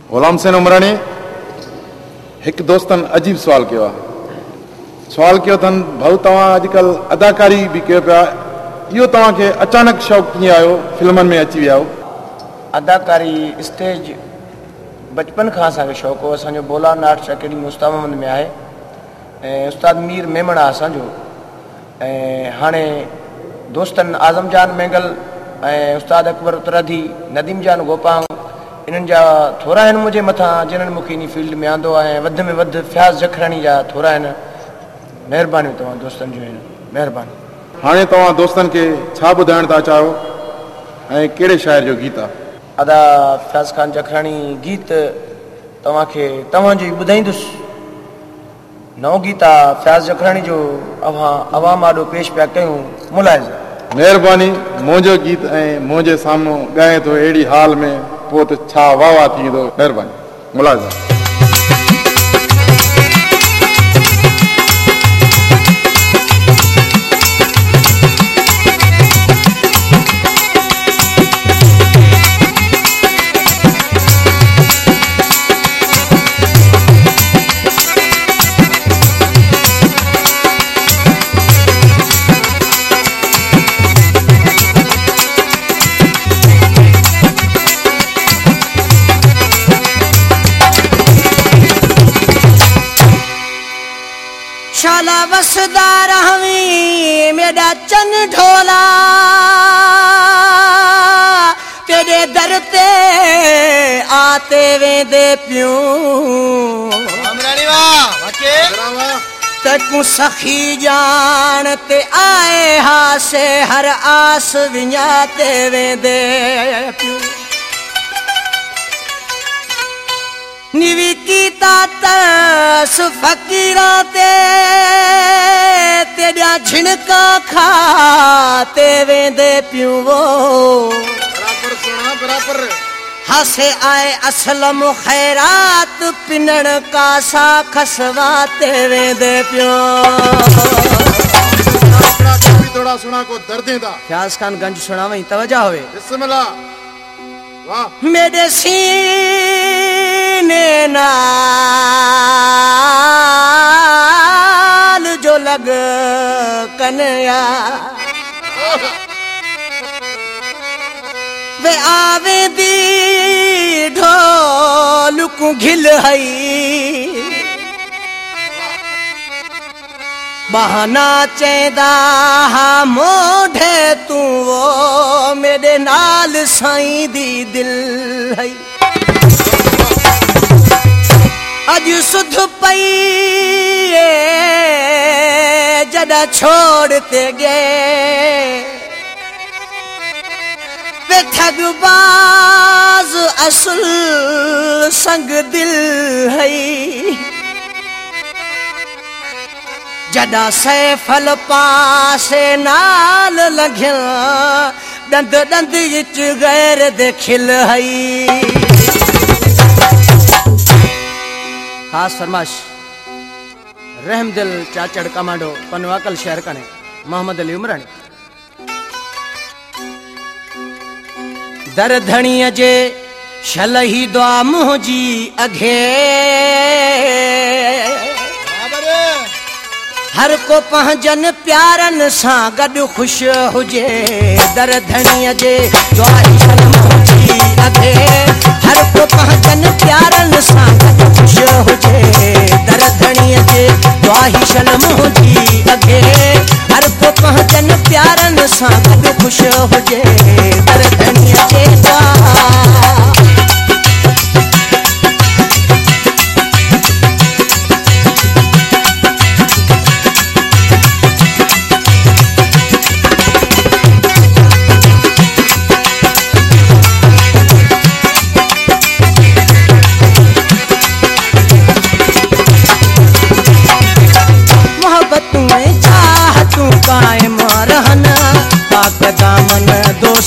गुलाम हुसैन उमरानी एक दोस्तन अजीब सवाल किया सवाल किया अथन भाऊ तव्हां अॼुकल्ह अदाकारी भी कयो पिया इहो तव्हांखे अचानक शौक़ कीअं आयो फिल्मनि में अची विया हो? अदाकारी स्टेज बचपन खां असांखे शौक़ु हो। असांजो बोलान आर्ट्स अकेडमी उस्ताद मोहम्मद में आहे ऐं उस्ताद मीर मेमण आहे असांजो। ऐं हाणे दोस्तनि आज़म जान मेंगल ऐं उस्ताद अकबर उतराधी नदीम जान गोपांग इन्हनि जा थोरा आहिनि मुंहिंजे मथां जिन्हनि मूंखे इन फील्ड में आंदो आहे ऐं वधि में वधि फ्याज़ जखराणी जा थोरा आहिनि। महिरबानी तव्हां दोस्तनि जूं आहिनि, महिरबानी। हाणे तव्हां दोस्तनि खे छा ॿुधाइण था चाहियो ऐं कहिड़े शाइर जो गीत आहे? अदा फ्याज़ ख़ान जखराणी गीत तव्हांखे तव्हांजो ई ॿुधाईंदुसि। नओं गीत आहे फ्याज़ जखराणी जो अवाम आॾो पेश पिया कयूं मुलाइज़। महिरबानी मुंहिंजो गीत ऐं मुंहिंजे साम्हूं ॻाए थो अहिड़ी हाल में पोइ त छा वाह वाह थींदो। महिरबानी मुलाइज़। शाला वसदार हमी मेरा चन ढोला तेरे दर ते आते वेंदे पियूं तकू सखी जान ते आए हासे हर आस विञाते वेंदे पियूं निवी कीता तस फकीरा ते तेरा झिणका खाते वेंदे पियूं वो बराबर सुना बराबर हसे आए असलम खैरात पिनण का सा खसवाते वेंदे पियूं। थोड़ा सुना को दर्दे दा फ्याज़ खान गंज सुनावई तवज्जो होवे। बिस्मिल्लाह। वाह मेरे सीने नाल जो लग कन्या वे आवे दी ढोल को घिल हई बहाना चेदा हा मोढ़े तू वो मेरे नाल साईं दी दिल है अज सुध पई जदा छोड़ते गए वे ठगबाज असल संग दिल है जदा सैफल पासे नाल लघिल दंद दंद विच गैर दे खिल हई। खास फरमाश रहम दिल चाचड़ कमांडो पनवाकल शहर कने मोहम्मद अली उमरानी। दर धणीअ जे शलही दुआ मुंहिंजी अघे हर को पहजन प्यारन सा गड खुश हुजे दर धणीअ जे दुआई शलम हुजी अघे हर को पहजन प्यारन सा गड खुश हुजे दर धणीअ जे दुआई शलम हुजी अघे हर को पहजन प्यारन सा गड खुश हुजे दर धणीअ जे दुआ दामन दो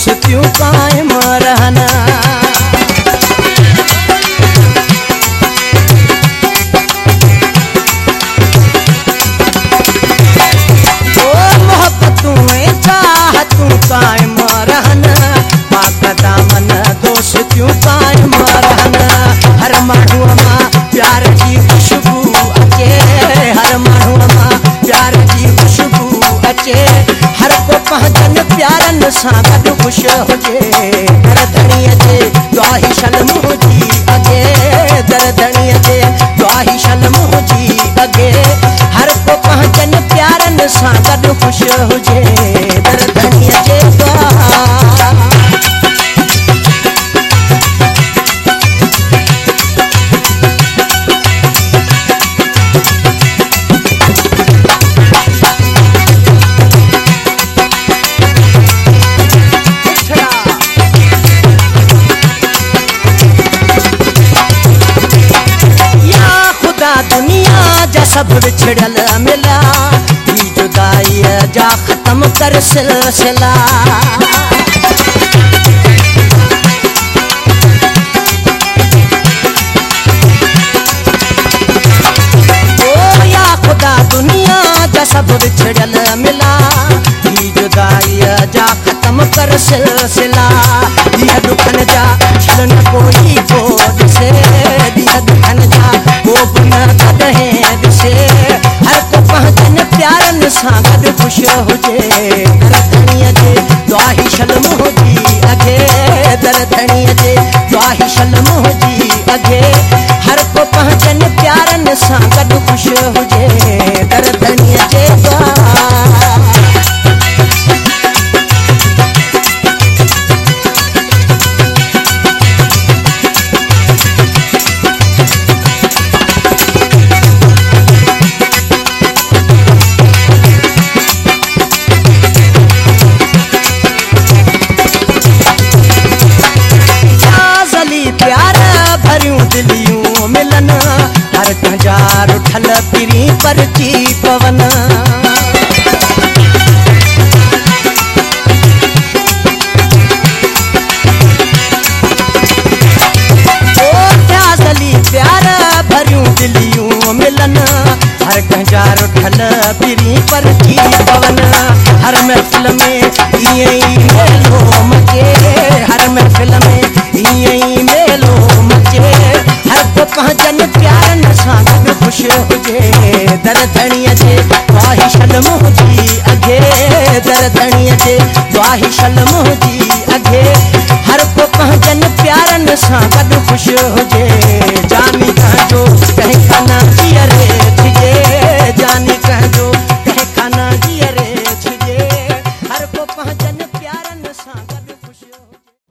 ख़ुशि हुजे दरधणीअ जे द्वाहिशल मुंहिंजी अॻे दरधणीअ जे द्वाहिशल मुंहिंजी अॻे हर को पंहिंजनि प्यारनि सां गॾु ख़ुशि हुजे दरधणीअ जे सब विछड़ल मिला ही जुदाई जा खत्म कर सिलसिला ओ या खुदा दुनिया जा सब विछड़ल मिला ही जुदाई जा खत्म कर सिलसिला दिया दुखन जा छलन कोई को दिसे दिया दुखन जा को न कदे हर को पंहिंजनि प्यारनि सां गॾु ख़ुशि हुजे दरधणीअ जे द्वाहिशल मुंहिंजी अॻे दरधणीअ जे द्वाहिशल मुंहिंजी अॻे हर को पंहिंजनि प्यारनि सां गॾु ख़ुशि हुजे दरधणीअ जे उठल पिरी परची पवन प्यार भरियूं दिलियूं मिलन हर कंजार उठल पिरी परची पवन हर महफ़िल में ईअं ई मेलो मचे हर महफ़िल में ईअं ई मेलो मचे हर को पंहिंजनि प्यारनि सां गॾु ख़ुशि हुजे दरधणीअ जे द्वाहिशल मुंहिंजी अॻे दरधणीअ जे द्वाहिशल मुंहिंजी अॻे हर को पंहिंजनि प्यारनि सां गॾु ख़ुशि हुजे जामी तव्हांजो कंहिं खां न